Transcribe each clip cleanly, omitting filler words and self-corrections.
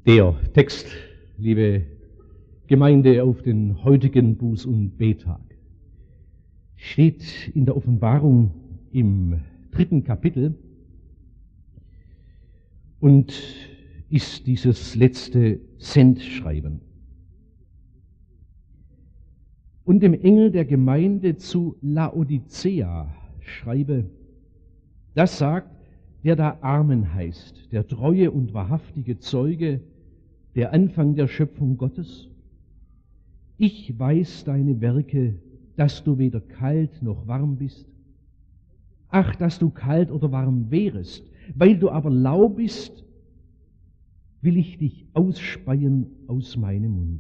Der Text, liebe Gemeinde, auf den heutigen Buß- und Bettag steht in der Offenbarung im 3. Kapitel und ist dieses letzte Sendschreiben. Und dem Engel der Gemeinde zu Laodicea schreibe: Das sagt, der da Amen heißt, der treue und wahrhaftige Zeuge, der Anfang der Schöpfung Gottes. Ich weiß deine Werke, dass du weder kalt noch warm bist. Ach, dass du kalt oder warm wärest, weil du aber lau bist, will ich dich ausspeien aus meinem Munde.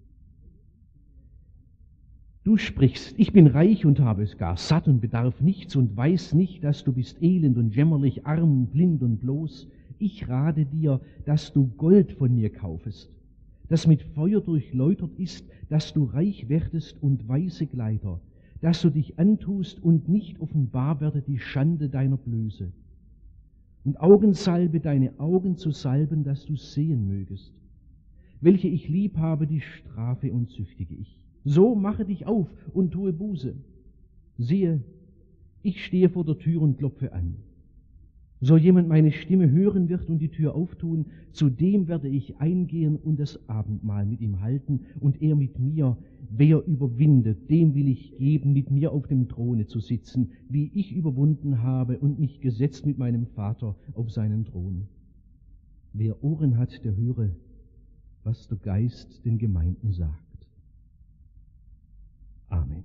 Du sprichst, ich bin reich und habe es gar satt und bedarf nichts und weiß nicht, dass du bist elend und jämmerlich, arm, blind und bloß. Ich rate dir, dass du Gold von mir kaufest, das mit Feuer durchläutert ist, dass du reich werdest und weiße Kleider, dass du dich antust und nicht offenbar werde die Schande deiner Blöße. Und Augensalbe deine Augen zu salben, dass du sehen mögest. Welche ich lieb habe, die strafe und züchtige ich. So mache dich auf und tue Buße. Siehe, ich stehe vor der Tür und klopfe an. So jemand meine Stimme hören wird und die Tür auftun, zu dem werde ich eingehen und das Abendmahl mit ihm halten und er mit mir. Wer überwindet, dem will ich geben, mit mir auf dem Throne zu sitzen, wie ich überwunden habe und mich gesetzt mit meinem Vater auf seinen Thron. Wer Ohren hat, der höre, was der Geist den Gemeinden sagt. Amen.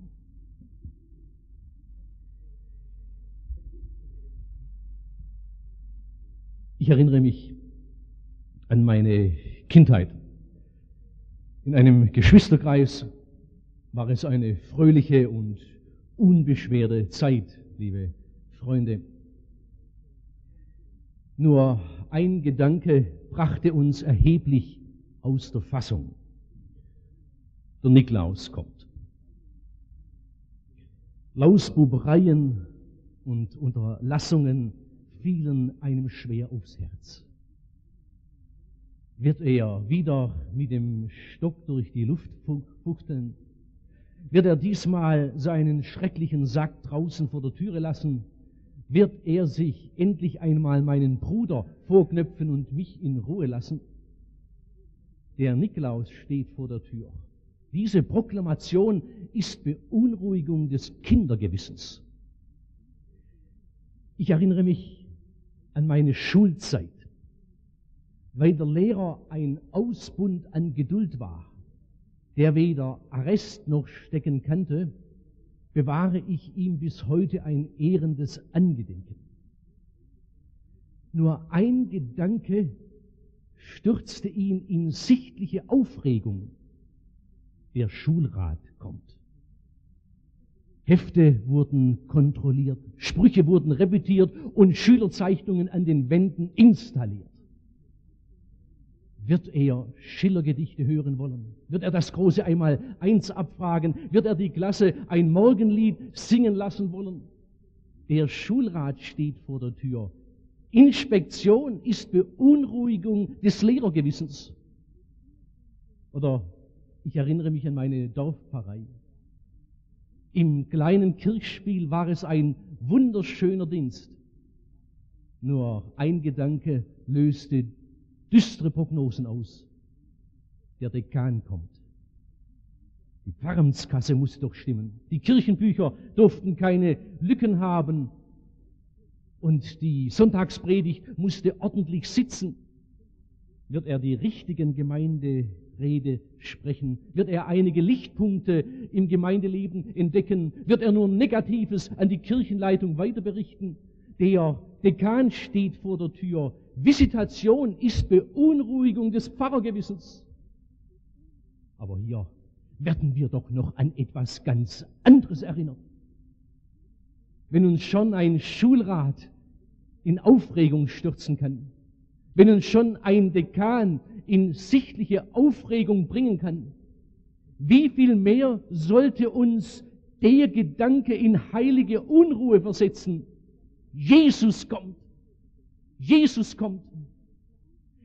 Ich erinnere mich an meine Kindheit. In einem Geschwisterkreis war es eine fröhliche und unbeschwerte Zeit, liebe Freunde. Nur ein Gedanke brachte uns erheblich aus der Fassung. Der Nikolaus kommt. Lausbubereien und Unterlassungen fielen einem schwer aufs Herz. Wird er wieder mit dem Stock durch die Luft fuchteln? Wird er diesmal seinen schrecklichen Sack draußen vor der Türe lassen? Wird er sich endlich einmal meinen Bruder vorknöpfen und mich in Ruhe lassen? Der Nikolaus steht vor der Tür. Diese Proklamation ist Beunruhigung des Kindergewissens. Ich erinnere mich an meine Schulzeit. Weil der Lehrer ein Ausbund an Geduld war, der weder Arrest noch Stecken kannte, bewahre ich ihm bis heute ein ehrendes Angedenken. Nur ein Gedanke stürzte ihn in sichtliche Aufregung. Der Schulrat kommt. Hefte wurden kontrolliert, Sprüche wurden repetiert und Schülerzeichnungen an den Wänden installiert. Wird er Schillergedichte hören wollen? Wird er das große Einmaleins abfragen? Wird er die Klasse ein Morgenlied singen lassen wollen? Der Schulrat steht vor der Tür. Inspektion ist Beunruhigung des Lehrergewissens. Oder ich erinnere mich an meine Dorfpfarrei. Im kleinen Kirchspiel war es ein wunderschöner Dienst. Nur ein Gedanke löste düstere Prognosen aus. Der Dekan kommt. Die Pfarramtskasse muss doch stimmen. Die Kirchenbücher durften keine Lücken haben. Und die Sonntagspredigt musste ordentlich sitzen. Wird er die richtigen Gemeinderede sprechen? Wird er einige Lichtpunkte im Gemeindeleben entdecken? Wird er nur Negatives an die Kirchenleitung weiter berichten? Der Dekan steht vor der Tür. Visitation ist Beunruhigung des Pfarrergewissens. Aber hier werden wir doch noch an etwas ganz anderes erinnert. Wenn uns schon ein Schulrat in Aufregung stürzen kann, wenn uns schon ein Dekan in sichtliche Aufregung bringen kann, wie viel mehr sollte uns der Gedanke in heilige Unruhe versetzen? Jesus kommt. Jesus kommt.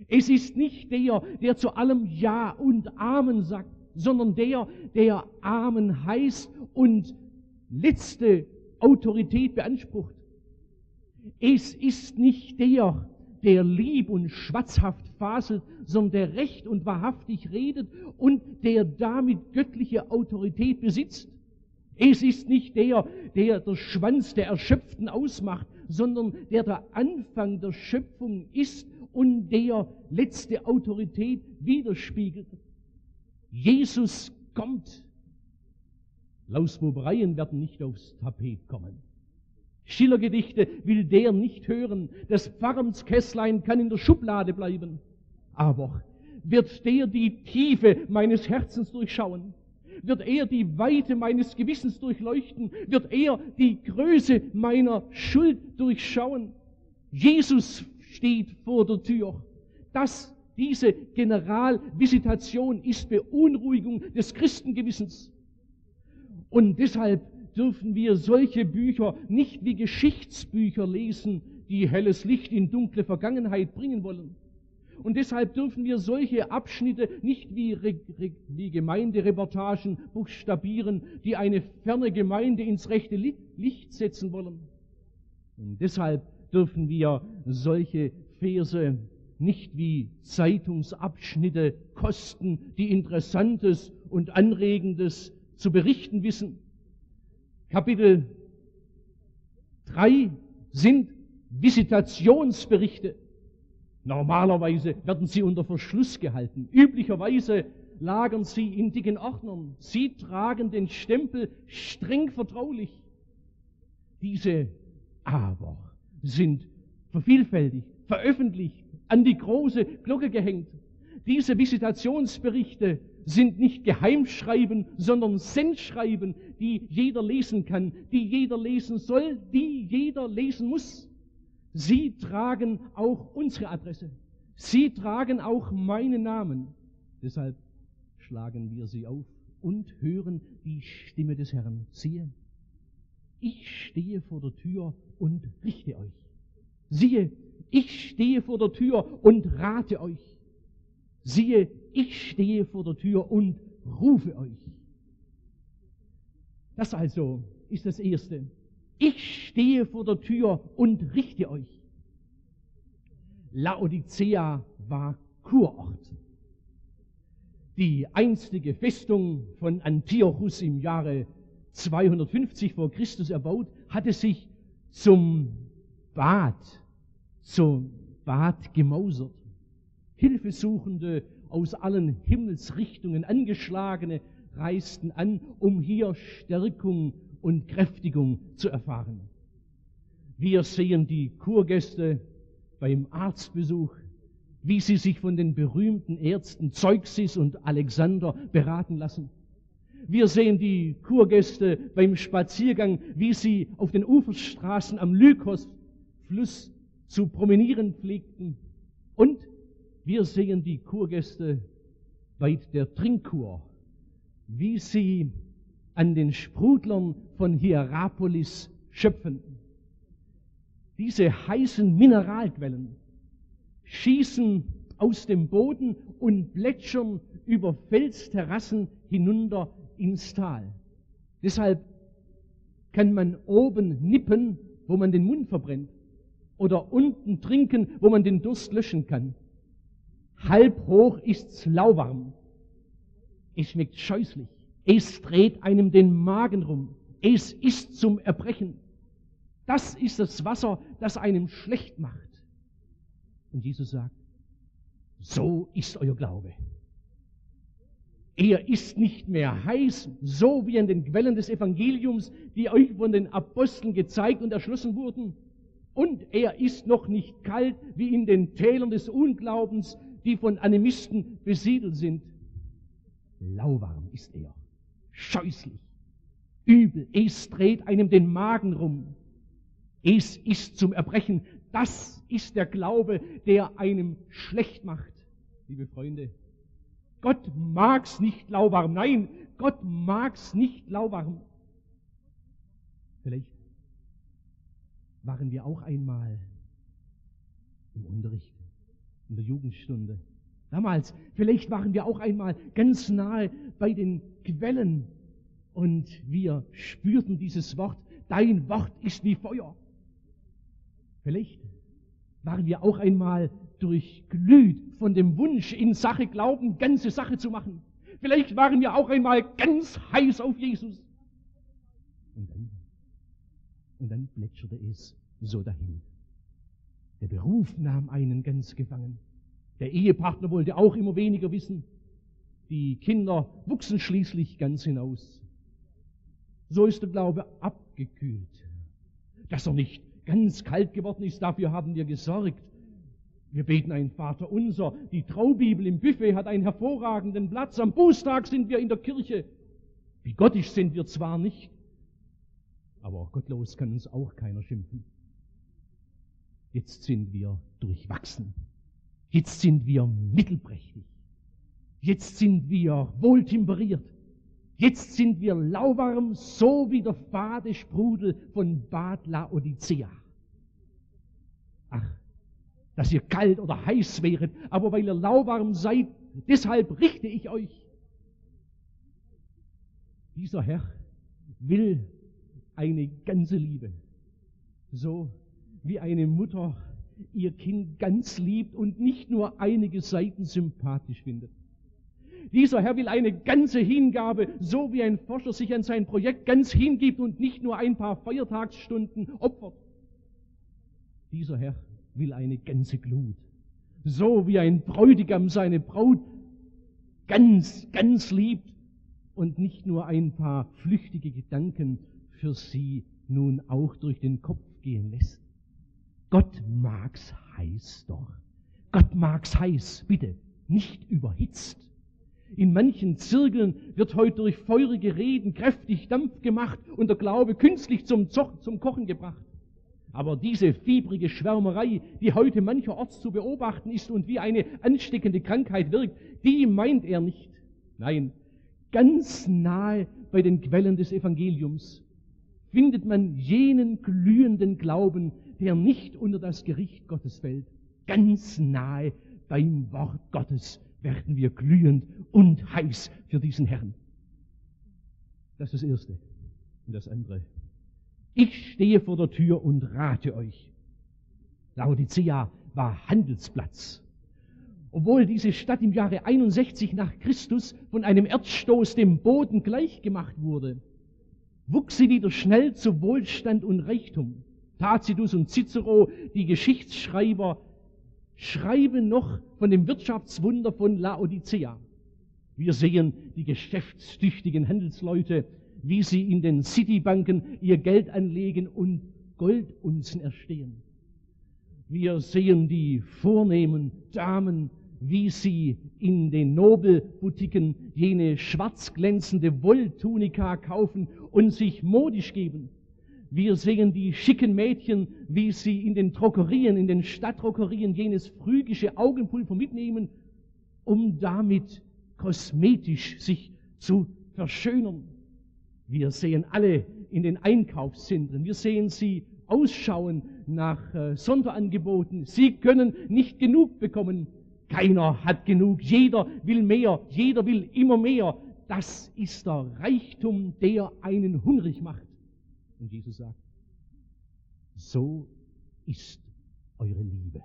Es ist nicht der, der zu allem Ja und Amen sagt, sondern der, der Amen heißt und letzte Autorität beansprucht. Es ist nicht der, der lieb und schwatzhaft faselt, sondern der recht und wahrhaftig redet und der damit göttliche Autorität besitzt. Es ist nicht der, der der Schwanz der Erschöpften ausmacht, sondern der Anfang der Schöpfung ist und der letzte Autorität widerspiegelt. Jesus kommt. Lausbubereien werden nicht aufs Tapet kommen. Schillergedichte will der nicht hören. Das Pfarrenskästlein kann in der Schublade bleiben. Aber wird der die Tiefe meines Herzens durchschauen? Wird er die Weite meines Gewissens durchleuchten? Wird er die Größe meiner Schuld durchschauen? Jesus steht vor der Tür. Diese Generalvisitation ist Beunruhigung des Christengewissens. Und deshalb dürfen wir solche Bücher nicht wie Geschichtsbücher lesen, die helles Licht in dunkle Vergangenheit bringen wollen. Und deshalb dürfen wir solche Abschnitte nicht wie Gemeindereportagen buchstabieren, die eine ferne Gemeinde ins rechte Licht setzen wollen. Und deshalb dürfen wir solche Verse nicht wie Zeitungsabschnitte kosten, die Interessantes und Anregendes zu berichten wissen. Kapitel 3 sind Visitationsberichte. Normalerweise werden sie unter Verschluss gehalten. Üblicherweise lagern sie in dicken Ordnern. Sie tragen den Stempel streng vertraulich. Diese aber sind vervielfältigt, veröffentlicht, an die große Glocke gehängt. Diese Visitationsberichte sind nicht Geheimschreiben, sondern Sendschreiben, die jeder lesen kann, die jeder lesen soll, die jeder lesen muss. Sie tragen auch unsere Adresse. Sie tragen auch meinen Namen. Deshalb schlagen wir sie auf und hören die Stimme des Herrn. Siehe, ich stehe vor der Tür und richte euch. Siehe, ich stehe vor der Tür und rate euch. Siehe, ich stehe vor der Tür und rufe euch. Das also ist das Erste. Ich stehe vor der Tür und richte euch. Laodicea war Kurort. Die einstige Festung von Antiochus im Jahre 250 vor Christus erbaut, hatte sich zum Bad gemausert. Hilfesuchende aus allen Himmelsrichtungen, Angeschlagene, reisten an, um hier Stärkung und Kräftigung zu erfahren. Wir sehen die Kurgäste beim Arztbesuch, wie sie sich von den berühmten Ärzten Zeuxis und Alexander beraten lassen. Wir sehen die Kurgäste beim Spaziergang, wie sie auf den Uferstraßen am Lykos-Fluss zu promenieren pflegten. Und wir sehen die Kurgäste bei der Trinkkur, wie sie an den Sprudlern von Hierapolis schöpfen. Diese heißen Mineralquellen schießen aus dem Boden und plätschern über Felsterrassen hinunter ins Tal. Deshalb kann man oben nippen, wo man den Mund verbrennt, oder unten trinken, wo man den Durst löschen kann. Halb hoch ist's lauwarm. Es schmeckt scheußlich. Es dreht einem den Magen rum. Es ist zum Erbrechen. Das ist das Wasser, das einem schlecht macht. Und Jesus sagt, so ist euer Glaube. Er ist nicht mehr heiß, so wie an den Quellen des Evangeliums, die euch von den Aposteln gezeigt und erschlossen wurden. Und er ist noch nicht kalt, wie in den Tälern des Unglaubens, die von Animisten besiedelt sind. Lauwarm ist er, scheußlich, übel, es dreht einem den Magen rum. Es ist zum Erbrechen. Das ist der Glaube, der einem schlecht macht. Liebe Freunde, Gott mag's nicht lauwarm. Nein, Gott mag's nicht lauwarm. Vielleicht waren wir auch einmal im Unterricht in der Jugendstunde. Damals, vielleicht waren wir auch einmal ganz nahe bei den Quellen und wir spürten dieses Wort, dein Wort ist wie Feuer. Vielleicht waren wir auch einmal durchglüht von dem Wunsch, in Sache Glauben ganze Sache zu machen. Vielleicht waren wir auch einmal ganz heiß auf Jesus. Und dann plätscherte es so dahin. Der Beruf nahm einen ganz gefangen. Der Ehepartner wollte auch immer weniger wissen. Die Kinder wuchsen schließlich ganz hinaus. So ist der Glaube abgekühlt. Dass er nicht ganz kalt geworden ist, dafür haben wir gesorgt. Wir beten ein Vaterunser. Die Traubibel im Buffet hat einen hervorragenden Platz. Am Bußtag sind wir in der Kirche. Bigottisch sind wir zwar nicht, aber gottlos kann uns auch keiner schimpfen. Jetzt sind wir durchwachsen. Jetzt sind wir mittelprächtig. Jetzt sind wir wohltemperiert. Jetzt sind wir lauwarm, so wie der fade Sprudel von Bad Laodicea. Ach, dass ihr kalt oder heiß wäret, aber weil ihr lauwarm seid, deshalb richte ich euch. Dieser Herr will eine ganze Liebe, so wie eine Mutter ihr Kind ganz liebt und nicht nur einige Seiten sympathisch findet. Dieser Herr will eine ganze Hingabe, so wie ein Forscher sich an sein Projekt ganz hingibt und nicht nur ein paar Feiertagsstunden opfert. Dieser Herr will eine ganze Glut, so wie ein Bräutigam seine Braut ganz, ganz liebt und nicht nur ein paar flüchtige Gedanken für sie nun auch durch den Kopf gehen lässt. Gott mag's heiß doch. Gott mag's heiß, bitte, nicht überhitzt. In manchen Zirkeln wird heute durch feurige Reden kräftig Dampf gemacht und der Glaube künstlich zum Kochen gebracht. Aber diese fiebrige Schwärmerei, die heute mancherorts zu beobachten ist und wie eine ansteckende Krankheit wirkt, die meint er nicht. Nein, ganz nahe bei den Quellen des Evangeliums findet man jenen glühenden Glauben, der nicht unter das Gericht Gottes fällt. Ganz nahe beim Wort Gottes werden wir glühend und heiß für diesen Herrn. Das ist das Erste. Und das andere. Ich stehe vor der Tür und rate euch. Laodicea war Handelsplatz. Obwohl diese Stadt im Jahre 61 nach Christus von einem Erdstoß dem Boden gleichgemacht wurde, wuchs sie wieder schnell zu Wohlstand und Reichtum. Tacitus und Cicero, die Geschichtsschreiber, schreiben noch von dem Wirtschaftswunder von Laodicea. Wir sehen die geschäftstüchtigen Handelsleute, wie sie in den Citybanken ihr Geld anlegen und Goldunzen erstehen. Wir sehen die vornehmen Damen, wie sie in den Nobelboutiquen jene schwarz glänzende Wolltunika kaufen und sich modisch geben. Wir sehen die schicken Mädchen, wie sie in den Drogerien, in den Stadtdrogerien jenes phrygische Augenpulver mitnehmen, um damit kosmetisch sich zu verschönern. Wir sehen alle in den Einkaufszentren. Wir sehen sie ausschauen nach Sonderangeboten. Sie können nicht genug bekommen. Keiner hat genug. Jeder will mehr. Jeder will immer mehr. Das ist der Reichtum, der einen hungrig macht. Und Jesus sagt, so ist eure Liebe.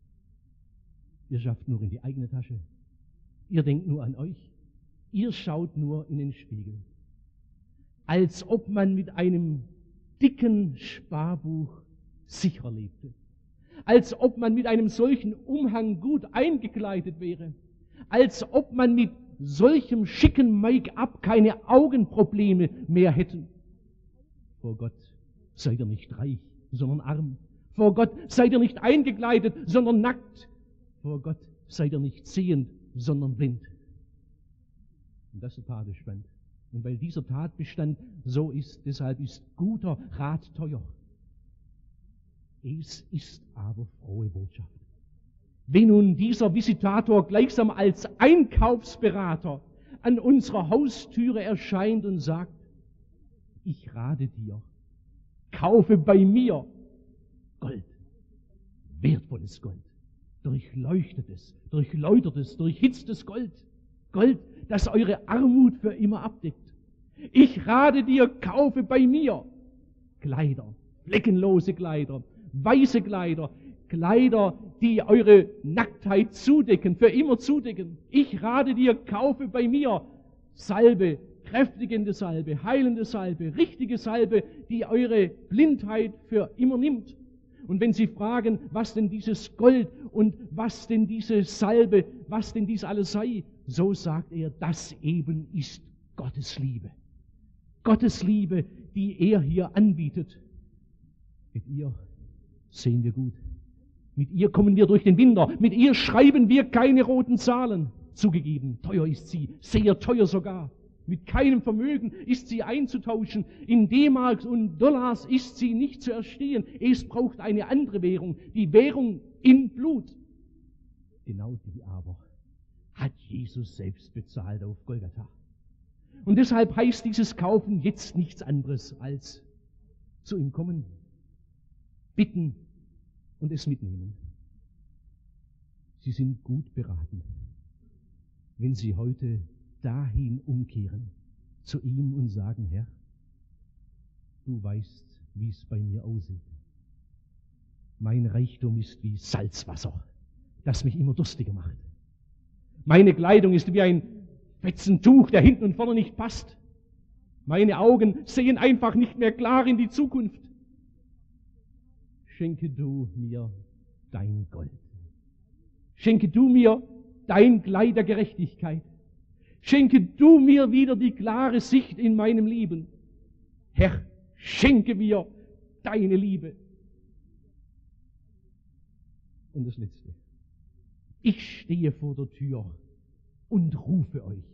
Ihr schafft nur in die eigene Tasche. Ihr denkt nur an euch. Ihr schaut nur in den Spiegel. Als ob man mit einem dicken Sparbuch sicher lebte. Als ob man mit einem solchen Umhang gut eingekleidet wäre. Als ob man mit solchem schicken Make-up keine Augenprobleme mehr hätte. Vor Gott seid ihr nicht reich, sondern arm. Vor Gott seid ihr nicht eingekleidet, sondern nackt. Vor Gott seid ihr nicht sehend, sondern blind. Und das ist der Tatbestand. Und weil dieser Tatbestand so ist, deshalb ist guter Rat teuer. Es ist aber frohe Botschaft. Wenn nun dieser Visitator gleichsam als Einkaufsberater an unserer Haustüre erscheint und sagt, ich rate dir, kaufe bei mir Gold, wertvolles Gold, durchleuchtetes, durchläutertes, durchhitztes Gold. Gold, das eure Armut für immer abdeckt. Ich rate dir, kaufe bei mir Kleider, fleckenlose Kleider, weiße Kleider, Kleider, die eure Nacktheit zudecken, für immer zudecken. Ich rate dir, kaufe bei mir Salbe, kräftigende Salbe, heilende Salbe, richtige Salbe, die eure Blindheit für immer nimmt. Und wenn Sie fragen, was denn dieses Gold und was denn diese Salbe, was denn dies alles sei, so sagt er, das eben ist Gottes Liebe. Gottes Liebe, die er hier anbietet. Mit ihr sehen wir gut. Mit ihr kommen wir durch den Winter. Mit ihr schreiben wir keine roten Zahlen. Zugegeben, teuer ist sie, sehr teuer sogar. Mit keinem Vermögen ist sie einzutauschen. In D-Marks und Dollars ist sie nicht zu erstehen. Es braucht eine andere Währung, die Währung in Blut. Genau die aber hat Jesus selbst bezahlt auf Golgatha. Und deshalb heißt dieses Kaufen jetzt nichts anderes als zu ihm kommen, bitten und es mitnehmen. Sie sind gut beraten, wenn Sie heute dahin umkehren, zu ihm und sagen, Herr, du weißt, wie es bei mir aussieht. Mein Reichtum ist wie Salzwasser, das mich immer durstiger macht. Meine Kleidung ist wie ein Fetzen Tuch, der hinten und vorne nicht passt. Meine Augen sehen einfach nicht mehr klar in die Zukunft. Schenke du mir dein Gold. Schenke du mir dein Kleid der Gerechtigkeit. Schenke du mir wieder die klare Sicht in meinem Leben. Herr, schenke mir deine Liebe. Und das Letzte. Ich stehe vor der Tür und rufe euch.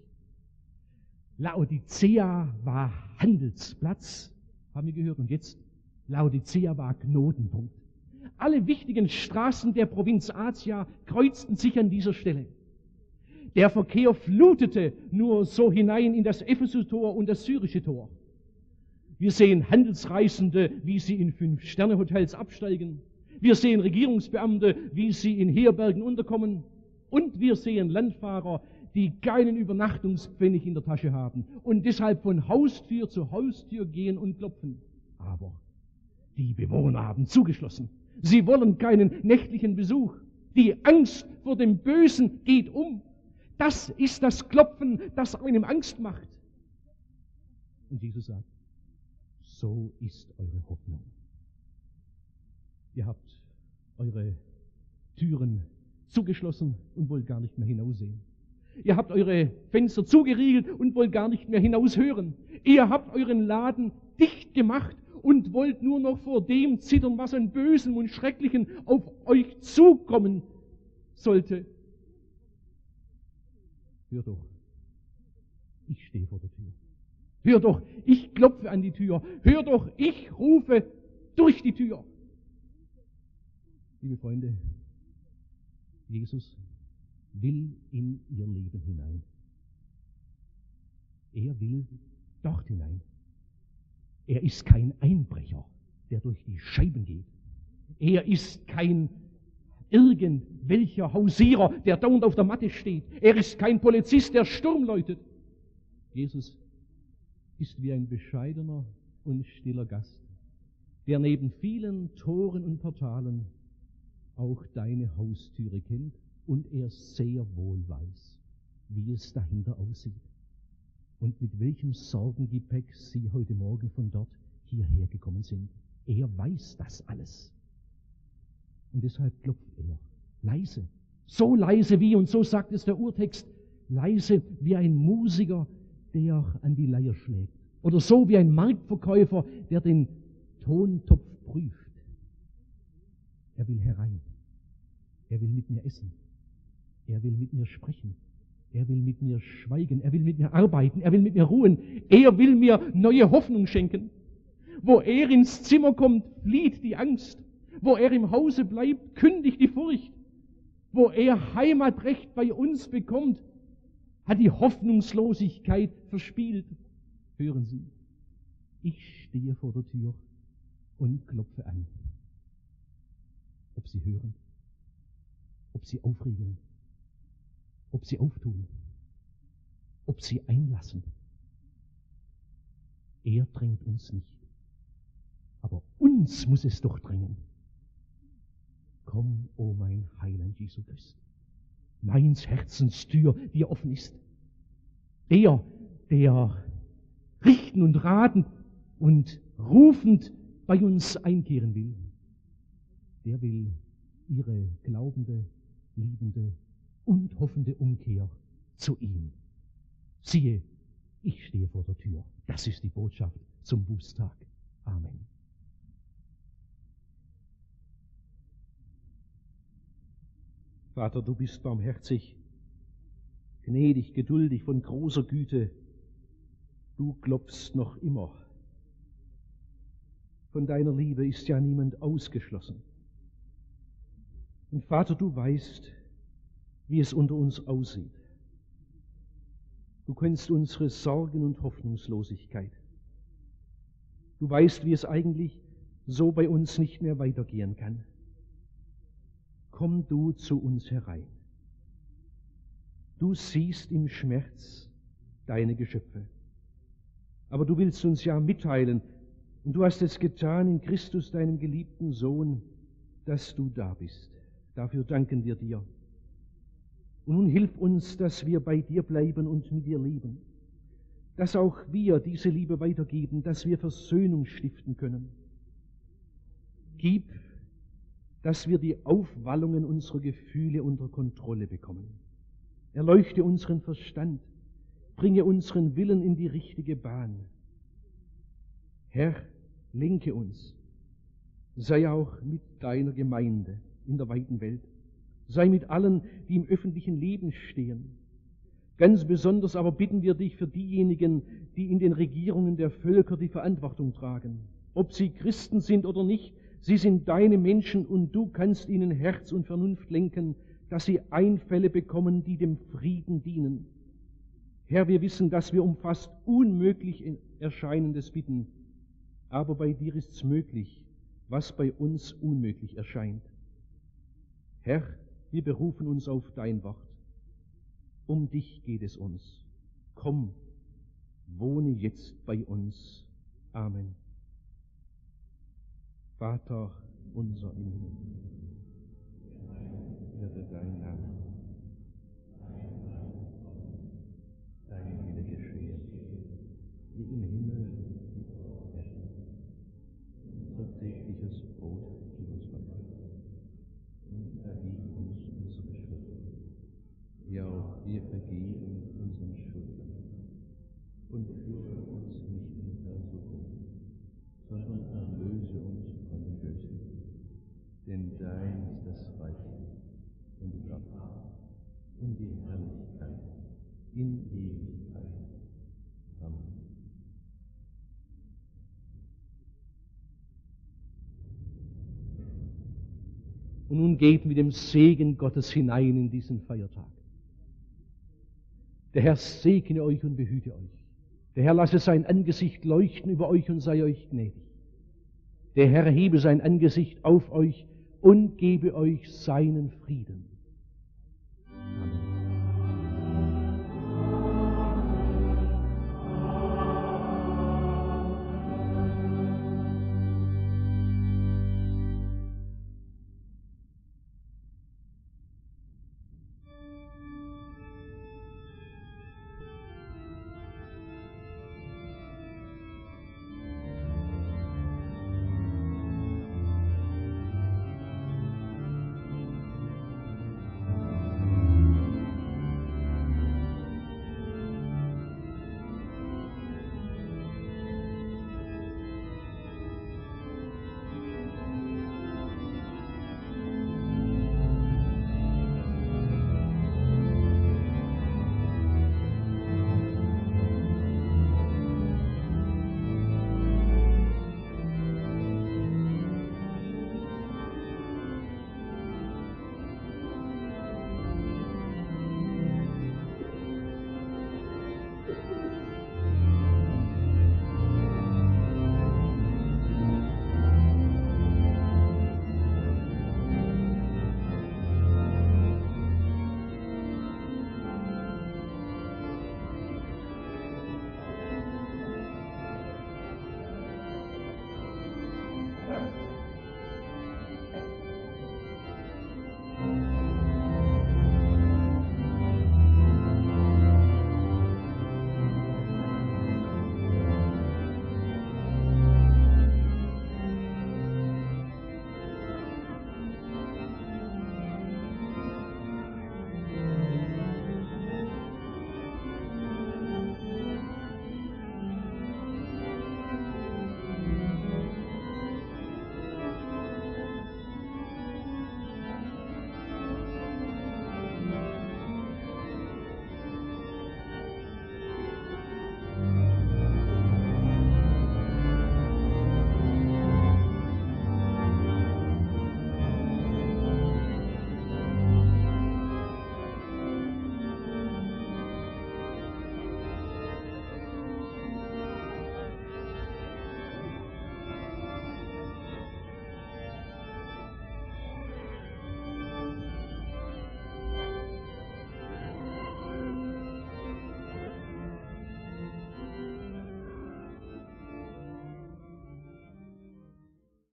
Laodicea war Handelsplatz, haben wir gehört, und jetzt Laodicea war Knotenpunkt. Alle wichtigen Straßen der Provinz Asia kreuzten sich an dieser Stelle. Der Verkehr flutete nur so hinein in das Ephesus-Tor und das syrische Tor. Wir sehen Handelsreisende, wie sie in 5-Sterne-Hotels absteigen. Wir sehen Regierungsbeamte, wie sie in Herbergen unterkommen. Und wir sehen Landfahrer, die keinen Übernachtungspfennig in der Tasche haben und deshalb von Haustür zu Haustür gehen und klopfen. Aber die Bewohner haben zugeschlossen. Sie wollen keinen nächtlichen Besuch. Die Angst vor dem Bösen geht um. Das ist das Klopfen, das einem Angst macht. Und Jesus sagt, so ist eure Hoffnung. Ihr habt eure Türen zugeschlossen und wollt gar nicht mehr hinaussehen. Ihr habt eure Fenster zugeriegelt und wollt gar nicht mehr hinaushören. Ihr habt euren Laden dicht gemacht und wollt nur noch vor dem zittern, was an Bösem und Schrecklichen auf euch zukommen sollte. Hör doch, ich stehe vor der Tür. Hör doch, ich klopfe an die Tür. Hör doch, ich rufe durch die Tür. Liebe Freunde, Jesus will in ihr Leben hinein. Er will dort hinein. Er ist kein Einbrecher, der durch die Scheiben geht. Er ist kein irgendwelcher Hausierer, der dauernd auf der Matte steht. Er ist kein Polizist, der Sturm läutet. Jesus ist wie ein bescheidener und stiller Gast, der neben vielen Toren und Portalen auch deine Haustüre kennt und er sehr wohl weiß, wie es dahinter aussieht und mit welchem Sorgengepäck Sie heute Morgen von dort hierher gekommen sind. Er weiß das alles. Und deshalb klopft er leise, so leise wie, und so sagt es der Urtext, leise wie ein Musiker, der an die Leier schlägt. Oder so wie ein Marktverkäufer, der den Tontopf prüft. Er will herein. Er will mit mir essen. Er will mit mir sprechen. Er will mit mir schweigen. Er will mit mir arbeiten. Er will mit mir ruhen. Er will mir neue Hoffnung schenken. Wo er ins Zimmer kommt, flieht die Angst. Wo er im Hause bleibt, kündigt die Furcht. Wo er Heimatrecht bei uns bekommt, hat die Hoffnungslosigkeit verspielt. Hören Sie, ich stehe vor der Tür und klopfe an. Ob Sie hören? ob sie aufriegeln, ob sie auftun, ob sie einlassen. Er drängt uns nicht. Aber uns muss es doch drängen. Komm, o mein Heiland Jesu Christ, meins Herzens Tür, die offen ist. Der richten und raten und rufend bei uns einkehren will, der will ihre glaubende, liebende und hoffende Umkehr zu ihm. Siehe, ich stehe vor der Tür. Das ist die Botschaft zum Bußtag. Amen. Vater, du bist barmherzig, gnädig, geduldig, von großer Güte. Du klopfst noch immer. Von deiner Liebe ist ja niemand ausgeschlossen. Und Vater, du weißt, wie es unter uns aussieht. Du kennst unsere Sorgen und Hoffnungslosigkeit. Du weißt, wie es eigentlich so bei uns nicht mehr weitergehen kann. Komm du zu uns herein. Du siehst im Schmerz deine Geschöpfe. Aber du willst uns ja mitteilen, und du hast es getan in Christus, deinem geliebten Sohn, dass du da bist. Dafür danken wir dir. Und nun hilf uns, dass wir bei dir bleiben und mit dir lieben. Dass auch wir diese Liebe weitergeben, dass wir Versöhnung stiften können. Gib, dass wir die Aufwallungen unserer Gefühle unter Kontrolle bekommen. Erleuchte unseren Verstand, bringe unseren Willen in die richtige Bahn. Herr, lenke uns, sei auch mit deiner Gemeinde in der weiten Welt, sei mit allen, die im öffentlichen Leben stehen. Ganz besonders aber bitten wir dich für diejenigen, die in den Regierungen der Völker die Verantwortung tragen. Ob sie Christen sind oder nicht, sie sind deine Menschen und du kannst ihnen Herz und Vernunft lenken, dass sie Einfälle bekommen, die dem Frieden dienen. Herr, wir wissen, dass wir um fast unmöglich Erscheinendes bitten, aber bei dir ist's möglich, was bei uns unmöglich erscheint. Herr, wir berufen uns auf dein Wort. Um dich geht es uns. Komm, wohne jetzt bei uns. Amen. Vater unser im Himmel, werde dein Name, dein Wille geschehe, wie im Himmel, wie auf Erden. Unser tägliches Brot gib uns heute und vergib uns unsere Schuld, wie auch wir vergeben unseren Schuldnern. Und führe uns nicht in Versuchung, sondern erlöse uns von dem Bösen. Denn dein ist das Reich und die Kraft und die Herrlichkeit in Ewigkeit. Amen. Und nun geht mit dem Segen Gottes hinein in diesen Feiertag. Der Herr segne euch und behüte euch. Der Herr lasse sein Angesicht leuchten über euch und sei euch gnädig. Der Herr hebe sein Angesicht auf euch und gebe euch seinen Frieden.